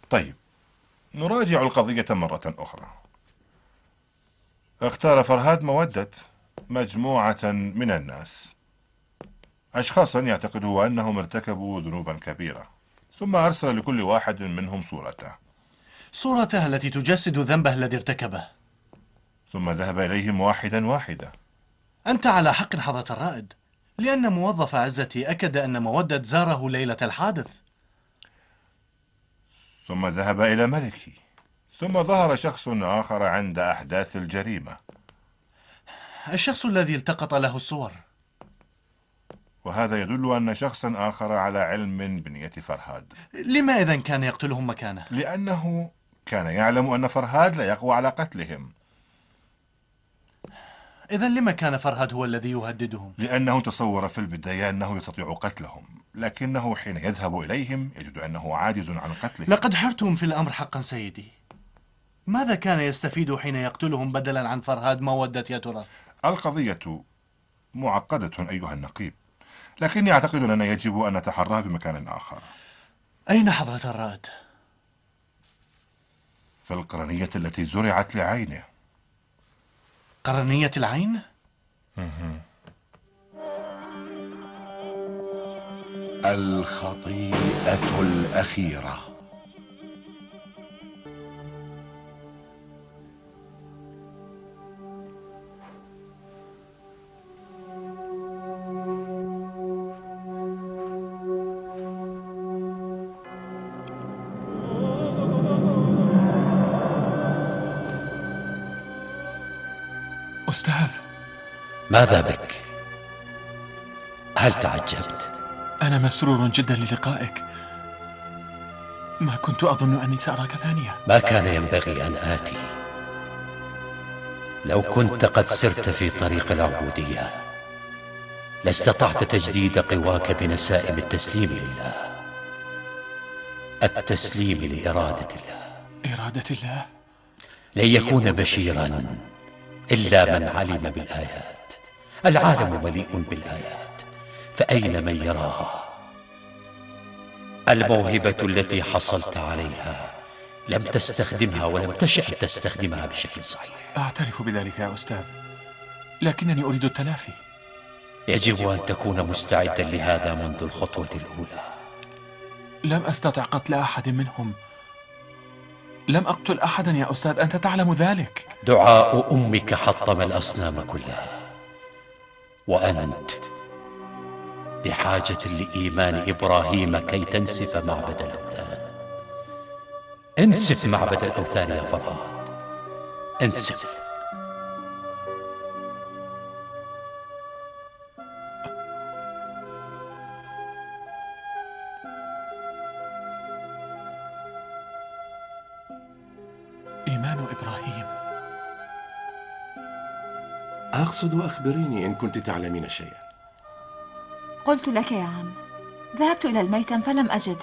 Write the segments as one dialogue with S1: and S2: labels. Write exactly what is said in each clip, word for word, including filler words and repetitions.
S1: طيب، نراجع القضية مرة أخرى. اختار فرهاد مودة مجموعة من الناس، أشخاصا يعتقد أنهم ارتكبوا ذنوبا كبيرة، ثم أرسل لكل واحد منهم صورته
S2: صورته التي تجسد ذنبه الذي ارتكبه،
S1: ثم ذهب إليهم واحدا واحدا.
S2: أنت على حق حضرة الرائد، لأن موظف عزتي أكد أن مودة زاره ليلة الحادث.
S1: ثم ذهب إلى ملكي، ثم ظهر شخص آخر عند أحداث الجريمة،
S2: الشخص الذي التقط له الصور.
S1: وهذا يدل أن شخصا آخر على علم بنية فرهاد.
S2: لما إذن كان يقتلهم مكانه؟
S1: لأنه كان يعلم أن فرهاد لا يقوى على قتلهم.
S2: إذن لما كان فرهاد هو الذي يهددهم؟
S1: لأنه تصور في البداية أنه يستطيع قتلهم، لكنه حين يذهب إليهم يجد أنه عاجز عن قتلهم.
S2: لقد حرتم في الأمر حقا سيدي. ماذا كان يستفيد حين يقتلهم بدلا عن فرهاد مودة يا ترى؟
S1: القضية معقدة أيها النقيب، لكني أعتقد أننا يجب أن نتحرى في مكان آخر.
S2: أين حضرة الرائد؟
S1: في القرنية التي زرعت لعينه.
S2: قرنية العين؟
S3: الخطيئة الأخيرة.
S4: أستاذ،
S5: ماذا بك؟ هل تعجبت؟
S4: أنا مسرور جدا للقائك. ما كنت أظن أني سأراك ثانية.
S5: ما كان ينبغي أن آتي. لو كنت قد سرت في طريق العبودية لاستطعت تجديد قواك بنسائم التسليم لله، التسليم لإرادة الله.
S4: إرادة الله؟
S5: لن يكون بشيرا إلا من علم بالآيات. العالم مليء بالآيات، فأين من يراها؟ الموهبة التي حصلت عليها لم تستخدمها ولم تشأ أن تستخدمها بشكل صحيح.
S4: أعترف بذلك يا أستاذ، لكنني أريد التلافي.
S5: يجب أن تكون مستعدا لهذا منذ الخطوة الأولى.
S4: لم أستطع قتل أحد منهم. لم أقتل أحدا يا أستاذ، أنت تعلم ذلك.
S5: دعاء أمك حطم الأصنام كلها، وأنت بحاجة لإيمان إبراهيم كي تنسف معبد الأوثان. انسف معبد الأوثان يا فرهاد، انسف.
S4: إيمان إبراهيم؟
S3: أقصد أخبريني إن كنت تعلمين شيئا.
S6: قلت لك يا عم، ذهبت إلى الميتم فلم أجده.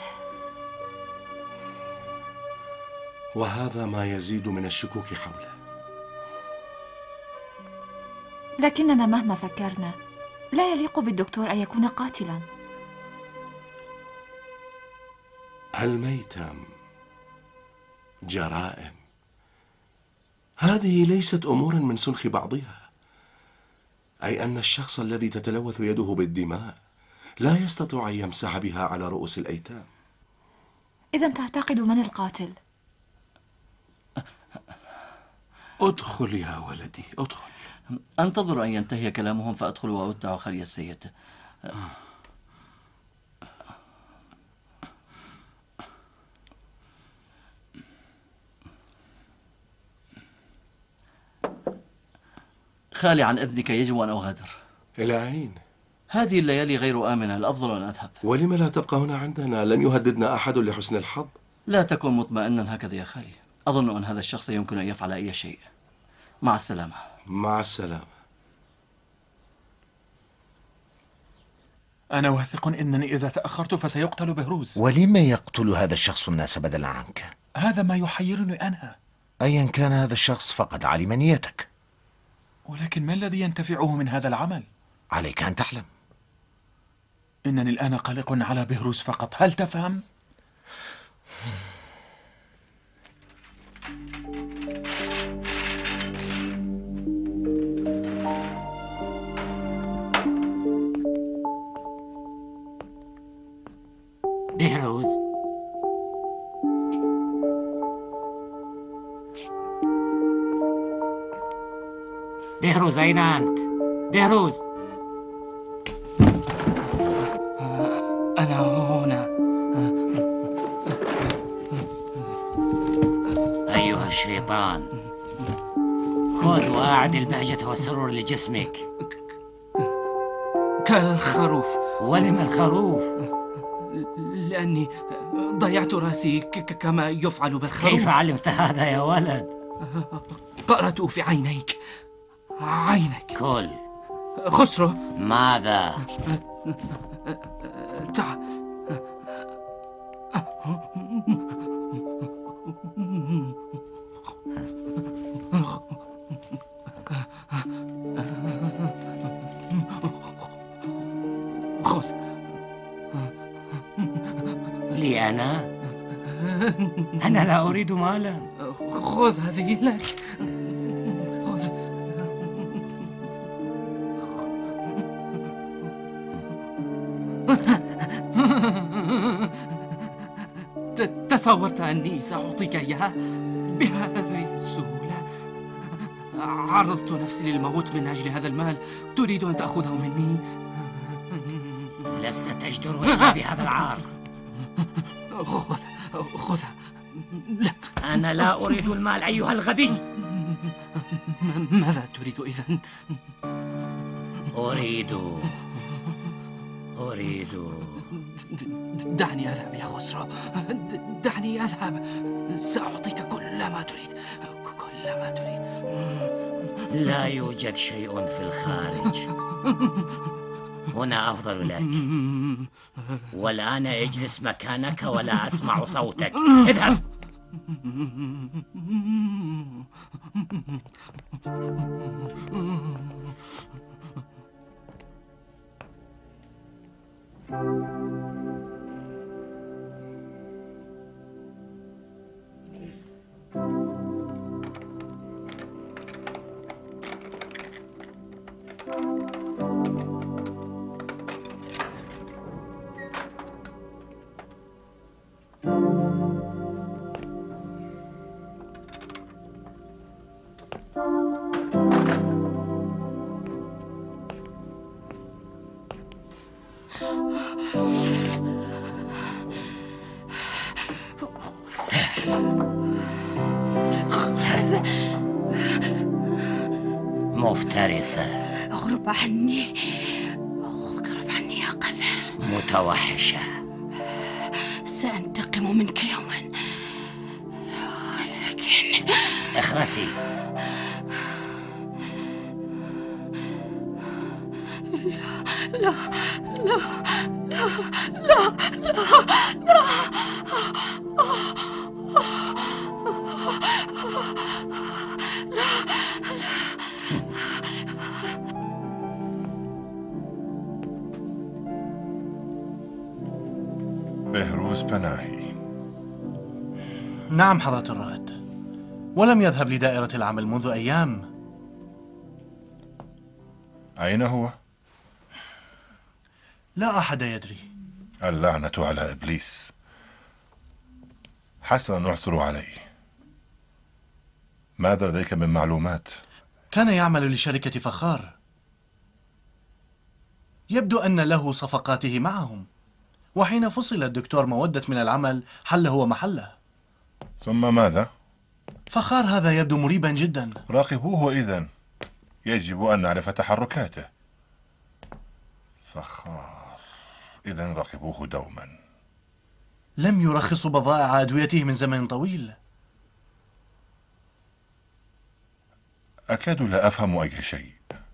S3: وهذا ما يزيد من الشكوك حوله.
S6: لكننا مهما فكرنا لا يليق بالدكتور أن يكون قاتلا.
S3: الميتم، جرائم، هذه ليست أمورا من سلخ بعضها. أي أن الشخص الذي تتلوث يده بالدماء لا يستطيع أن يمسح بها على رؤوس الأيتام.
S6: إذن تعتقد من القاتل؟
S7: ادخل يا ولدي، ادخل.
S8: أنتظر أن ينتهي كلامهم فأدخل وأودع خلي السيد. خالي عن إذنك يجب أن أغادر.
S3: إلى أين؟
S8: هذه الليالي غير آمنة، الأفضل أن أذهب.
S3: ولم لا تبقى هنا عندنا؟ لم يهددنا أحد لحسن الحظ؟
S8: لا تكن مطمئنا هكذا يا خالي، أظن أن هذا الشخص يمكن أن يفعل أي شيء. مع السلامة.
S3: مع السلامة.
S4: أنا واثق أنني إذا تأخرت فسيقتل بهروز.
S9: ولم يقتل هذا الشخص الناس بدلا عنك؟
S4: هذا ما يحيرني أنا.
S9: أيا كان هذا الشخص فقد علم نيتك.
S4: ولكن ما الذي ينتفعه من هذا العمل؟
S9: عليك أن تعلم.
S4: إنني الآن قلق على بهروز فقط، هل تفهم؟
S10: بهروز، بهروز أين أنت؟ بهروز.
S7: أنا هنا.
S10: أيها الشيطان، خذ وأعد البهجة والسرور لجسمك.
S7: كالخروف.
S10: ولم الخروف؟
S7: لأني ضيعت رأسي كما يفعل بالخروف.
S10: كيف علمت هذا يا ولد؟
S7: قرأته في عينيك. عينك.
S10: كل.
S7: خسرو.
S10: ماذا؟
S7: تع... خذ.
S10: لي أنا؟ أنا لا أريد مالا.
S7: خذ هذه لك. خذ. تصورت أني سأعطيك إياها بهذه السهولة؟ عرضت نفسي للموت من أجل هذا المال. تريد أن تأخذه مني؟
S10: لست تجدر إلا بهذا العار.
S7: خذ خذها لك.
S10: أنا لا أريد المال أيها الغبي.
S7: ماذا تريد إذن؟
S10: أريد أريد
S7: دعني أذهب يا خسرو. دعني أذهب. سأعطيك كل ما تريد، كل ما تريد.
S10: لا يوجد شيء في الخارج. هنا أفضل لك. والآن اجلس مكانك ولا أسمع صوتك. اذهب. مفترسة.
S11: اغرب عني، اغرب عني يا قذر.
S10: متوحشة.
S11: سأنتقم منك يوما، ولكن
S10: اخرسي.
S11: لا لا لا لا لا لا لا.
S1: بهروز بناهي.
S2: نعم حضرة الرائد، ولم يذهب لدائرة العمل منذ أيام.
S1: أين هو؟
S2: لا أحد يدري.
S1: اللعنة على إبليس. حسنا، نعثر عليه. ماذا لديك من معلومات؟
S2: كان يعمل لشركة فخار. يبدو أن له صفقاته معهم، وحين فصل الدكتور مودة من العمل حل هو محله.
S1: ثم ماذا؟
S2: فخار هذا يبدو مريبا جدا.
S1: راقبوه إذن، يجب أن نعرف تحركاته. فخار، إذن راقبوه دوما.
S2: لم يرخص بضائع أدويته من زمن طويل.
S1: أكاد لا أفهم أي شيء.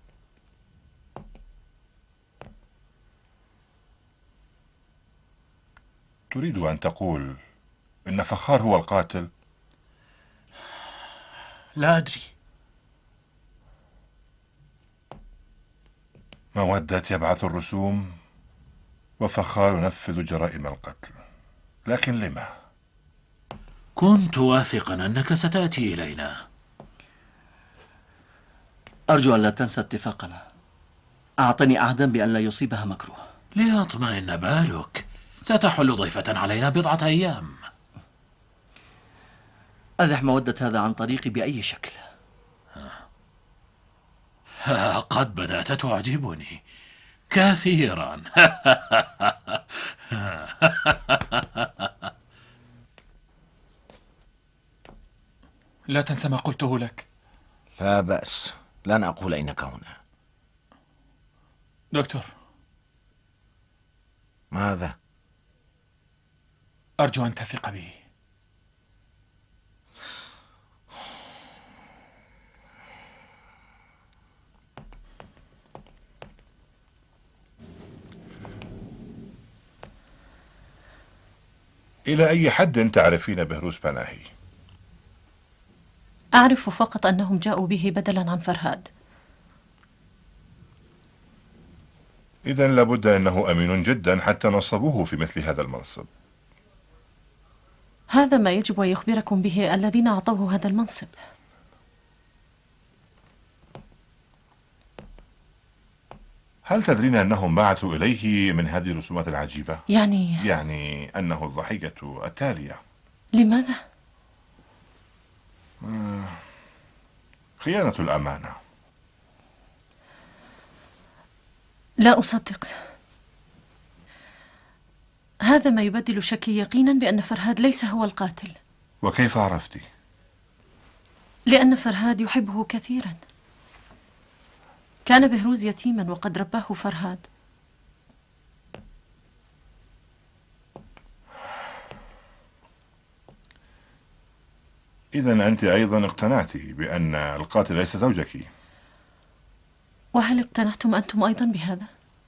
S1: تريد أن تقول إن فخار هو القاتل؟
S2: لا أدري.
S1: مودة يبعث الرسوم وفخار ينفذ جرائم القتل، لكن لما؟
S12: كنت واثقا أنك ستأتي إلينا.
S8: أرجو أن لا تنسى اتفاقنا. أعطني عهدا بأن لا يصيبها مكروه.
S12: ليطمئن بالك، ستحل ضيفة علينا بضعة أيام.
S8: أزح مودة هذا عن طريقي بأي شكل.
S12: قد بدأت تعجبني كثيرا.
S4: لا تنسى ما قلته لك.
S9: لا بأس، لن أقول إنك هنا.
S4: دكتور،
S9: ماذا؟
S4: أرجو أن تثق بي.
S1: إلى أي حد تعرفين بهروز بناهي؟
S13: أعرف فقط أنهم جاءوا به بدلا عن فرهاد.
S1: إذن لابد أنه أمين جدا حتى نصبوه في مثل هذا المنصب.
S13: هذا ما يجب أن يخبركم به الذين أعطوه هذا المنصب.
S1: هل تدرين أنهم بعثوا إليه من هذه الرسومات العجيبة؟
S13: يعني
S1: يعني أنه الضحية التالية.
S13: لماذا؟
S1: آه، خيانة الأمانة.
S13: لا أصدق. هذا ما يبدل شكي يقينا بأن فرهاد ليس هو القاتل.
S1: وكيف عرفتي؟
S13: لأن فرهاد يحبه كثيرا. كان بهروز يتيما وقد رباه فرهاد.
S1: إذن أنت أيضا اقتنعت بأن القاتل ليس زوجك.
S13: وهل اقتنعتم أنتم أيضا بهذا؟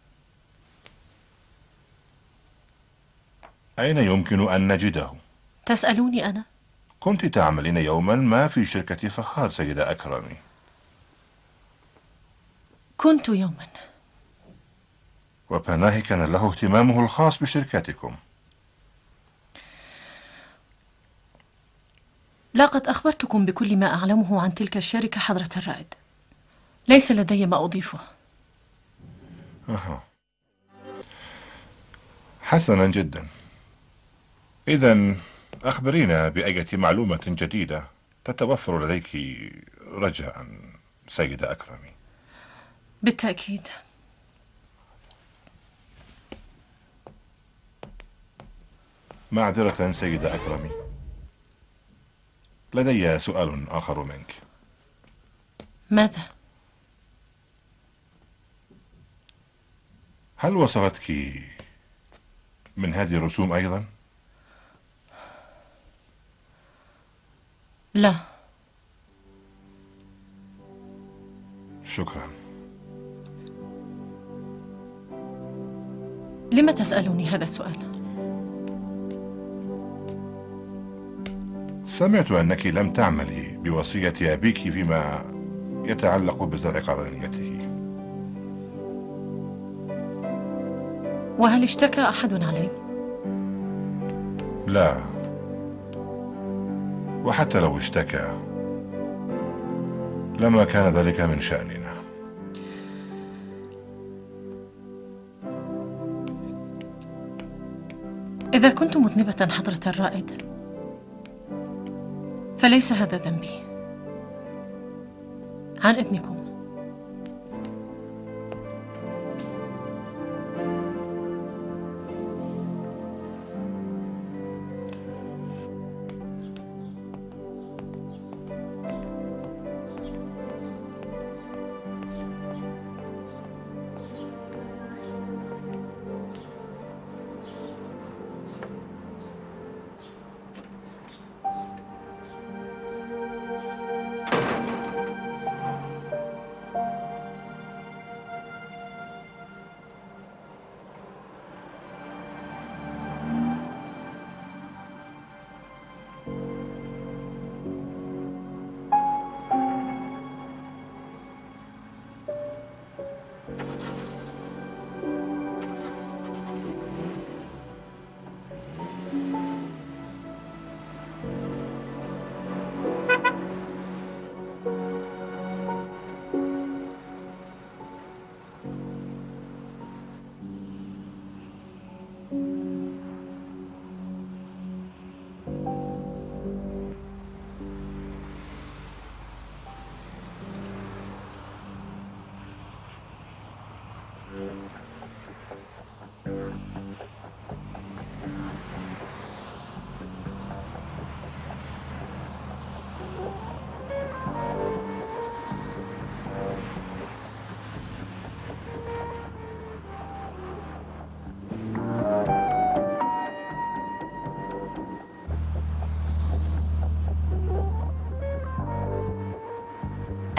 S1: أين يمكن أن نجده؟
S13: تسألوني أنا؟
S1: كنت تعملين يوما ما في شركة فخار سيدة أكرمي.
S13: كنت يوما.
S1: وبناهي كان له اهتمامه الخاص بشركتكم.
S13: لقد أخبرتكم بكل ما أعلمه عن تلك الشركة حضرة الرائد. ليس لدي ما أضيفه.
S1: أها. حسنا جدا. إذن أخبرينا بأية معلومة جديدة تتوفر لديك رجاء سيدة أكرمي.
S13: بالتأكيد.
S1: معذرة سيدة أكرمي، لدي سؤال آخر منك.
S13: ماذا؟
S1: هل وصلتك من هذه الرسوم أيضا؟
S13: لا.
S1: شكرا.
S13: لم تسألوني هذا السؤال؟
S1: سمعت أنك لم تعملي بوصية أبيك فيما يتعلق بزرع قرنيته.
S13: وهل اشتكى أحد علي؟
S1: لا، وحتى لو اشتكى لما كان ذلك من شأننا.
S13: إذا كنت مذنبة حضرة الرائد فليس هذا ذنبي. عن إذنكم.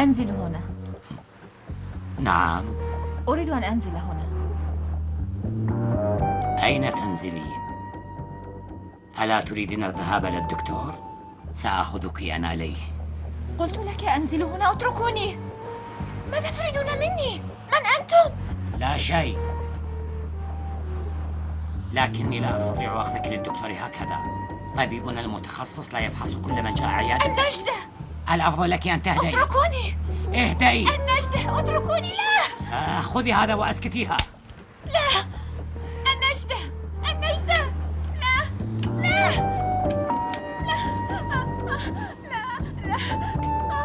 S6: أنزل هنا.
S10: نعم.
S6: أريد أن أنزل هنا.
S10: أين تنزلين؟ ألا تريدين الذهاب للدكتور؟ سآخذك أنا إليه.
S6: قلت لك أنزل هنا، اتركوني. ماذا تريدون مني؟ من أنتم؟
S10: لا شيء، لكني لا أستطيع أخذك للدكتور هكذا. طبيبنا المتخصص لا يفحص كل من جاء عيادته.
S6: النجدة.
S10: الأفضل لك أن تهدئي.
S6: اتركوني.
S10: اهدئي.
S6: النجدة، اتركوني. لا.
S10: آه خذي هذا وأسكتيها.
S6: لا. النجدة، النجدة. لا. لا. لا. لا. لا.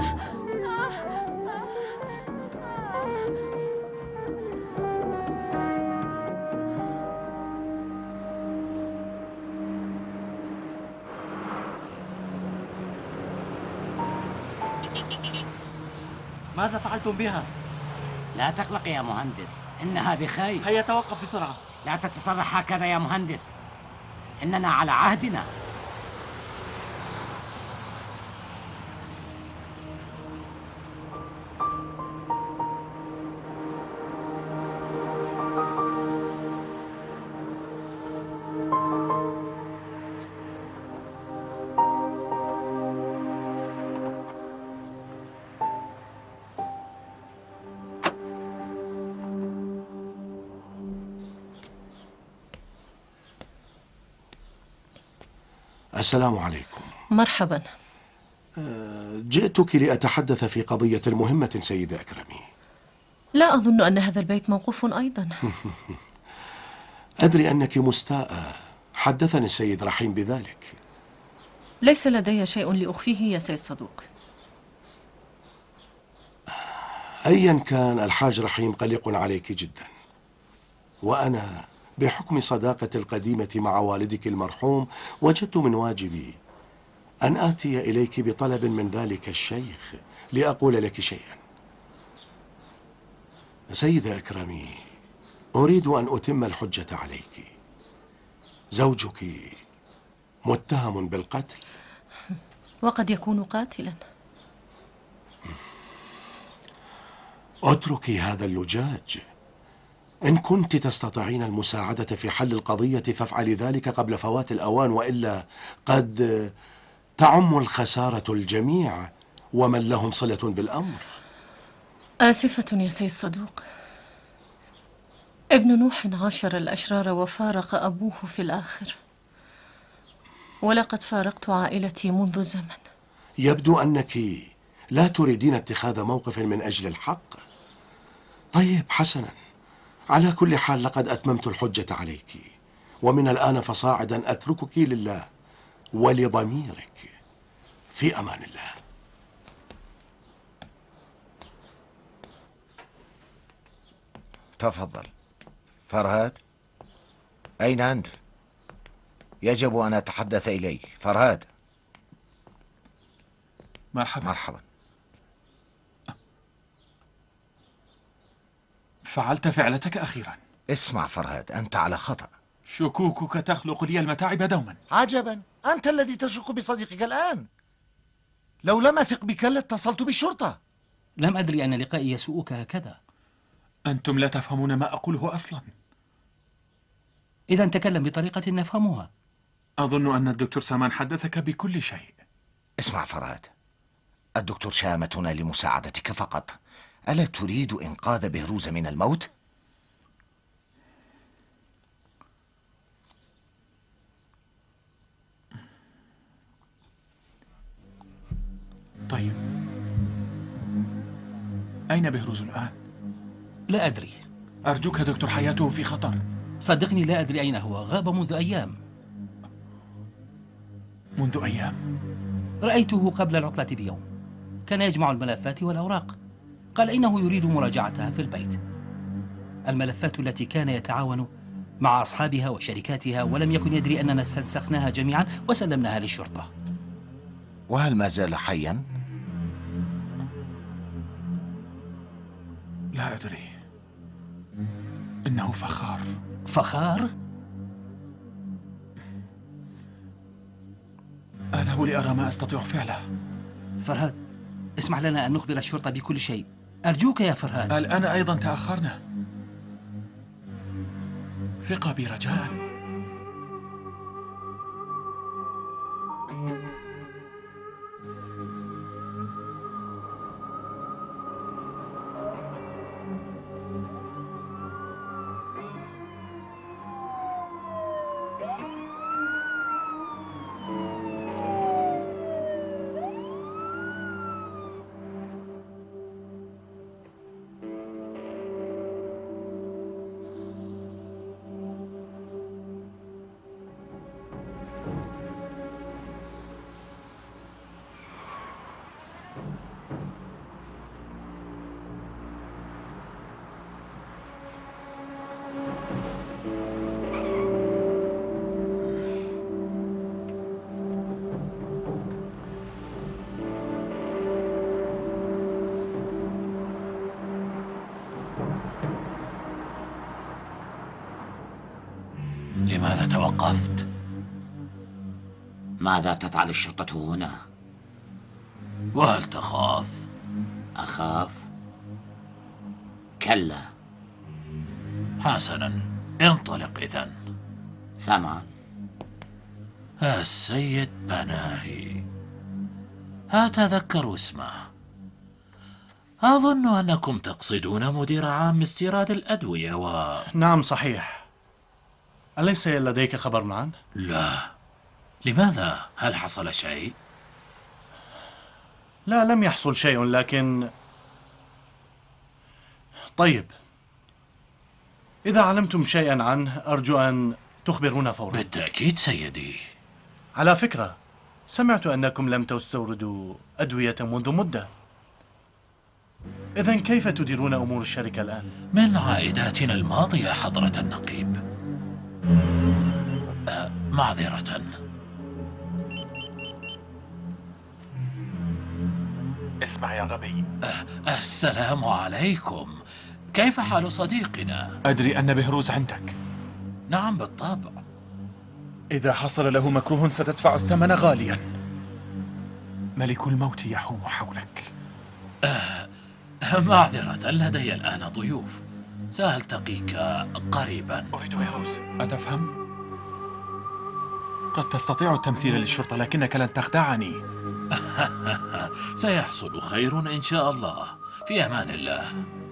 S2: ماذا فعلتم بها؟
S10: لا تقلق يا مهندس، إنها بخير.
S2: هيا توقف بسرعة.
S10: لا تتصرف هكذا يا مهندس، إننا على عهدنا.
S3: السلام عليكم.
S13: مرحبا.
S3: جئتك لأتحدث في قضية مهمة سيدة أكرمي.
S13: لا أظن أن هذا البيت موقوف أيضا.
S3: أدري أنك مستاءة، حدثني السيد رحيم بذلك.
S13: ليس لدي شيء لأخفيه يا سيد صدوق.
S3: أيا كان، الحاج رحيم قلق عليك جدا، وأنا بحكم صداقتي القديمة مع والدك المرحوم وجدت من واجبي أن آتي إليك بطلب من ذلك الشيخ لأقول لك شيئا. سيدة أكرمي، أريد أن أتم الحجة عليك. زوجك متهم بالقتل.
S13: وقد يكون قاتلا.
S3: اتركي هذا اللجاج. إن كنت تستطيعين المساعدة في حل القضية فافعلي ذلك قبل فوات الأوان، وإلا قد تعم الخسارة الجميع ومن لهم صلة بالأمر.
S13: آسفة يا سيد صدوق. ابن نوح عاشر الأشرار وفارق أبوه في الآخر، ولقد فارقت عائلتي منذ زمن.
S3: يبدو أنك لا تريدين اتخاذ موقف من أجل الحق. طيب حسنا، على كل حال لقد أتممت الحجة عليك، ومن الآن فصاعدا أتركك لله ولضميرك. في أمان الله.
S9: تفضل. فرهاد، أين أنت؟ يجب أن أتحدث إليك. فرهاد.
S4: مرحبا.
S9: مرحبا.
S4: فعلت فعلتك أخيرا.
S9: اسمع فرهاد، أنت على خطأ.
S4: شكوكك تخلق لي المتاعب دوما.
S9: عجبا، أنت الذي تشك بصديقك الآن. لو لم أثق بك لاتصلت بالشرطة.
S7: لم أدري أن لقائي يسوءك هكذا.
S4: أنتم لا تفهمون ما أقوله أصلا.
S7: إذا تكلم بطريقة نفهمها.
S4: أظن أن الدكتور سامان حدثك بكل شيء.
S9: اسمع فرهاد، الدكتور شامتنا لمساعدتك فقط. ألا تريد إنقاذ بهروز من الموت؟
S4: طيب، أين بهروز الآن؟
S7: لا أدري.
S4: أرجوك دكتور، حياته في خطر.
S7: صدقني لا أدري أين هو. غاب منذ أيام.
S4: منذ أيام؟
S7: رأيته قبل العطلة بيوم، كان يجمع الملفات والأوراق. قال إنه يريد مراجعتها في البيت. الملفات التي كان يتعاون مع أصحابها وشركاتها، ولم يكن يدري أننا استنسخناها جميعا وسلمناها للشرطة.
S9: وهل ما زال حيا؟
S4: لا أدري. إنه فخار.
S7: فخار؟
S4: أذهب لأرى ما أستطيع فعله.
S7: فرهاد، اسمح لنا أن نخبر الشرطة بكل شيء. أرجوك يا فرهاد.
S4: الآن أيضا تأخرنا. ثقة بي رجاء.
S12: لماذا توقفت؟
S10: ماذا تفعل الشرطة هنا؟
S12: وهل تخاف؟
S10: أخاف؟ كلا.
S12: حسنا، انطلق إذن.
S10: سمعا.
S12: السيد بناهي، أتذكر اسمه. أظن أنكم تقصدون مدير عام استيراد الأدوية و...
S2: نعم صحيح. أليس لديك خبر عنه؟
S12: لا. لماذا؟ هل حصل شيء؟
S2: لا، لم يحصل شيء، لكن... طيب، إذا علمتم شيئا عنه أرجو أن تخبرونا فورا.
S12: بالتأكيد سيدي.
S2: على فكرة، سمعت أنكم لم تستوردوا أدوية منذ مدة. إذن كيف تديرون أمور الشركة الآن؟
S12: من عائداتنا الماضية حضرة النقيب. أه معذرة.
S4: اسمع يا غبي.
S12: أه السلام عليكم. كيف حال صديقنا؟
S4: أدري أن بهروز عندك.
S12: نعم بالطبع.
S4: إذا حصل له مكروه ستدفع الثمن غاليا. ملك الموت يحوم حولك.
S12: أه معذرة، لدي الآن ضيوف. سألتقيك قريبا.
S4: أريد بهروز. أتفهم؟ قد تستطيع التمثيل للشرطة لكنك لن تخدعني.
S12: سيحصل خير إن شاء الله. في أمان الله.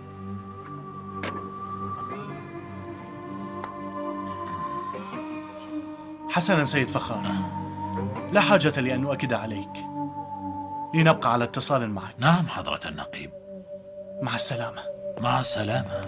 S2: حسنا سيد فخار، لا حاجة لأن أؤكد عليك. لنبقى على اتصال معك.
S12: نعم حضرة النقيب.
S2: مع السلامة.
S12: مع السلامة.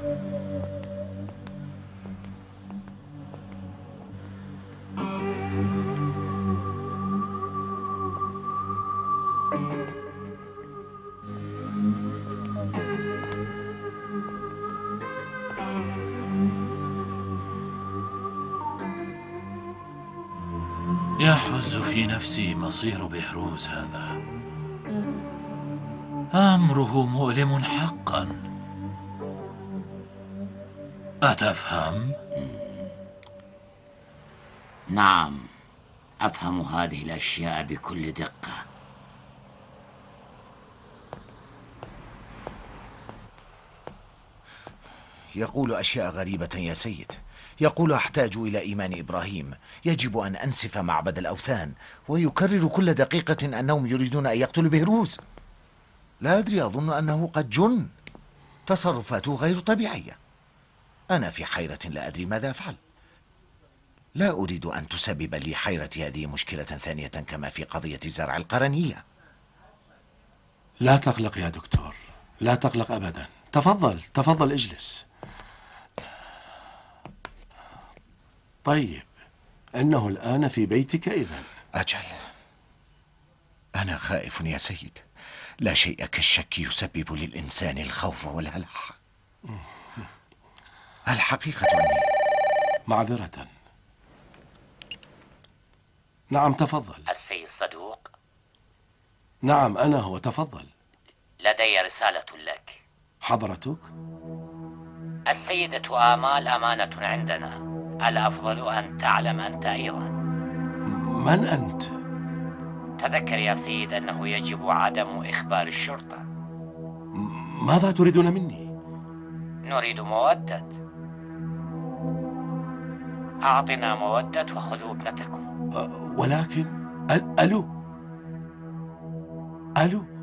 S12: يحز في نفسي مصير بهروز هذا. أمره مؤلم حقا. أتفهم؟
S10: نعم، أفهم هذه الأشياء بكل دقة.
S9: يقول أشياء غريبة يا سيد. يقول أحتاج إلى إيمان إبراهيم، يجب أن أنسف معبد الأوثان، ويكرر كل دقيقة أنهم يريدون أن يقتلوا بهروز. لا أدري، أظن أنه قد جن. تصرفاته غير طبيعية. أنا في حيرة لا أدري ماذا أفعل. لا أريد أن تسبب لي حيرة هذه مشكلة ثانية كما في قضية زرع القرنية.
S3: لا تقلق يا دكتور، لا تقلق أبدا. تفضل تفضل اجلس. طيب، إنه الآن في بيتك إذن؟
S9: أجل. أنا خائف يا سيد. لا شيء كالشك يسبب للإنسان الخوف والهلع. الحقيقة أني...
S3: معذرة. نعم تفضل.
S10: السيد صدوق.
S3: نعم أنا هو، تفضل.
S10: لدي رسالة لك.
S3: حضرتك؟
S10: السيدة آمال أمانة عندنا. الأفضل أن تعلم أنت أيضا.
S3: من أنت؟
S10: تذكر يا سيد أنه يجب عدم إخبار الشرطة.
S3: ماذا تريدون مني؟
S10: نريد مودة. أعطنا مودة وخذوا ابنتكم.
S3: ولكن ألو ألو